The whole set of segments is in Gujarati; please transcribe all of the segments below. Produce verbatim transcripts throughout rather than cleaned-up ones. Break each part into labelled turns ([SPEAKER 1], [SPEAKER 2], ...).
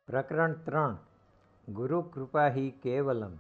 [SPEAKER 1] પ્રકરણ ત્રણ ગુરુ કૃપા હિ કેવલમ.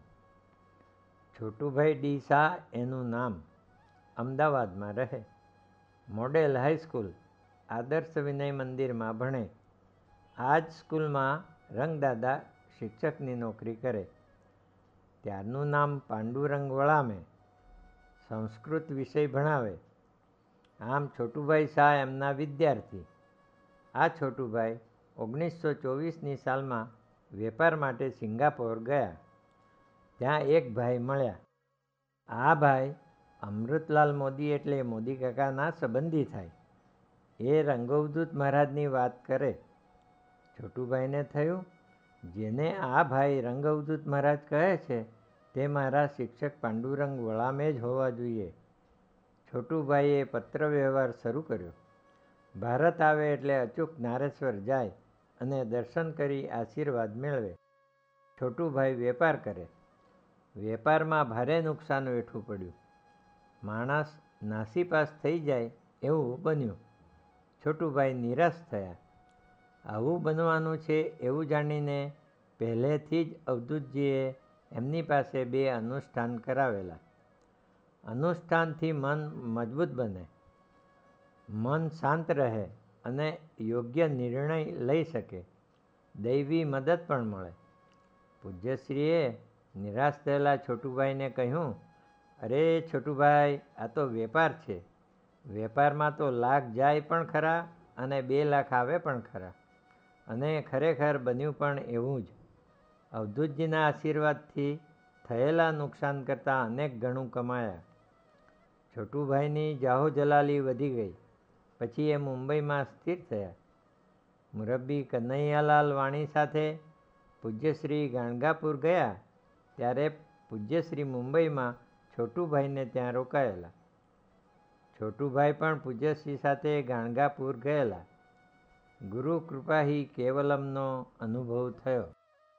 [SPEAKER 1] છોટુભાઈ ડી શાહ એનું નામ. અમદાવાદમાં રહે. મોડેલ હાઈસ્કૂલ આદર્શ વિનય મંદિરમાં ભણે. આ જ સ્કૂલમાં રંગદાદા શિક્ષકની નોકરી કરે. ત્યારનું નામ પાંડુરંગ વળામે. સંસ્કૃત વિષય ભણાવે. આમ છોટુભાઈ શાહ એમના વિદ્યાર્થી. આ છોટુભાઈ ઓગણીસો ચોવીસની સાલમાં વેપાર માટે સિંગાપોર ગયા. ત્યાં એક ભાઈ મળ્યા. આ ભાઈ અમૃતલાલ મોદી એટલે મોદી કાકાના સંબંધી થાય. એ રંગવદૂત મહારાજની વાત કરે. છોટુભાઈને થયું, જેને આ ભાઈ રંગવદૂત મહારાજ કહે છે તે મારા શિક્ષક પાંડુરંગ વળામે જ હોવા જોઈએ. છોટુભાઈએ પત્ર વ્યવહાર શરૂ કર્યો. ભારત આવે એટલે અચૂક નારેશ્વર જાય અને દર્શન કરી આશીર્વાદ મેળવે. છોટુભાઈ વેપાર કરે. વેપારમાં ભારે નુકસાન વેઠવું પડ્યું. માણસ નાસીપાસ થઈ જાય એવું બન્યું. છોટુભાઈ નિરાશ થયા. આવું બનવાનું છે એવું જાણીને પહેલેથી જ અવધૂતજીએ એમની પાસે બે અનુષ્ઠાન કરાવેલા. અનુષ્ઠાનથી મન મજબૂત બને, મન શાંત રહે અને યોગ્ય નિર્ણય લઈ શકે. દૈવી મદદ પણ મળે. પૂજ્યશ્રીએ નિરાશ થયેલા છોટુભાઈને કહ્યું, અરે છોટુભાઈ, આ તો વેપાર છે. વેપારમાં તો લાખ જાય પણ ખરા અને બે લાખ આવે પણ ખરા. અને ખરેખર બન્યું પણ એવું જ. અવધૂતજીના આશીર્વાદથી થયેલા નુકસાન કરતાં અનેક ગણું કમાયા. છોટુભાઈની જાહોજલાલી વધી ગઈ. પછી એ મુંબઈમાં સ્થિર થયા. મુરબ્બી કનૈયાલાલ વાણી સાથે પૂજ્યશ્રી ગાણગાપુર ગયા ત્યારે પૂજ્યશ્રી મુંબઈમાં છોટુભાઈને ત્યાં રોકાયેલા. છોટુભાઈ પણ પૂજ્યશ્રી સાથે ગાણગાપુર ગયેલા. ગુરુ કૃપા હિ કેવલમનો અનુભવ થયો.